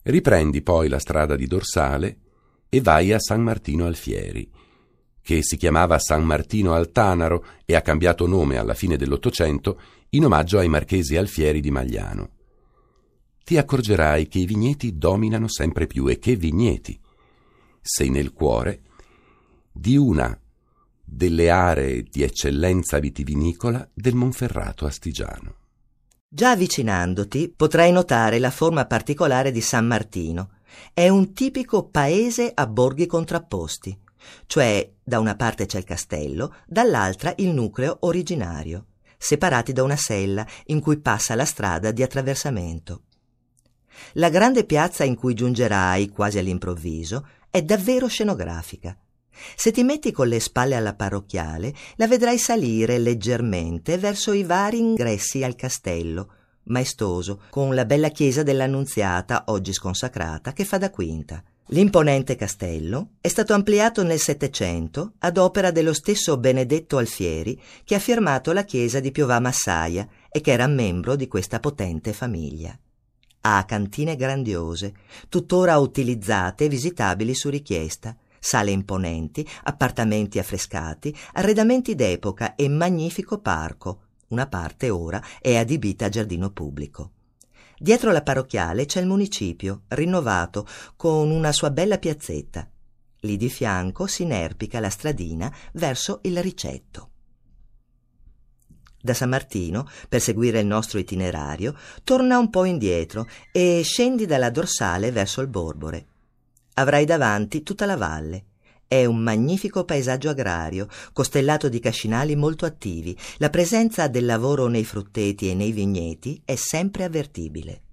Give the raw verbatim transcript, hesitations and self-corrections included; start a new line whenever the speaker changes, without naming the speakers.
Riprendi poi la strada di Dorsale e vai a San Martino Alfieri, che si chiamava San Martino al Tanaro e ha cambiato nome alla fine dell'Ottocento in omaggio ai marchesi Alfieri di Magliano. Ti accorgerai che i vigneti dominano sempre più e che vigneti. Sei nel cuore di una delle aree di eccellenza vitivinicola del Monferrato Astigiano.
Già avvicinandoti potrai notare la forma particolare di San Martino. È un tipico paese a borghi contrapposti, cioè da una parte c'è il castello, dall'altra il nucleo originario, separati da una sella in cui passa la strada di attraversamento. La grande piazza in cui giungerai quasi all'improvviso è davvero scenografica. Se ti metti con le spalle alla parrocchiale, la vedrai salire leggermente verso i vari ingressi al castello, maestoso, con la bella chiesa dell'Annunziata, oggi sconsacrata, che fa da quinta. L'imponente castello è stato ampliato nel Settecento ad opera dello stesso Benedetto Alfieri che ha firmato la chiesa di Piovà Massaia e che era membro di questa potente famiglia. Ha cantine grandiose, tuttora utilizzate e visitabili su richiesta, sale imponenti, appartamenti affrescati, arredamenti d'epoca e magnifico parco. Una parte ora è adibita a giardino pubblico. Dietro la parrocchiale c'è il municipio, rinnovato, con una sua bella piazzetta. Lì di fianco si inerpica la stradina verso il Ricetto. Da San Martino, per seguire il nostro itinerario, torna un po' indietro e scendi dalla dorsale verso il Borbore. Avrai davanti tutta la valle. È un magnifico paesaggio agrario, costellato di cascinali molto attivi. La presenza del lavoro nei frutteti e nei vigneti è sempre avvertibile.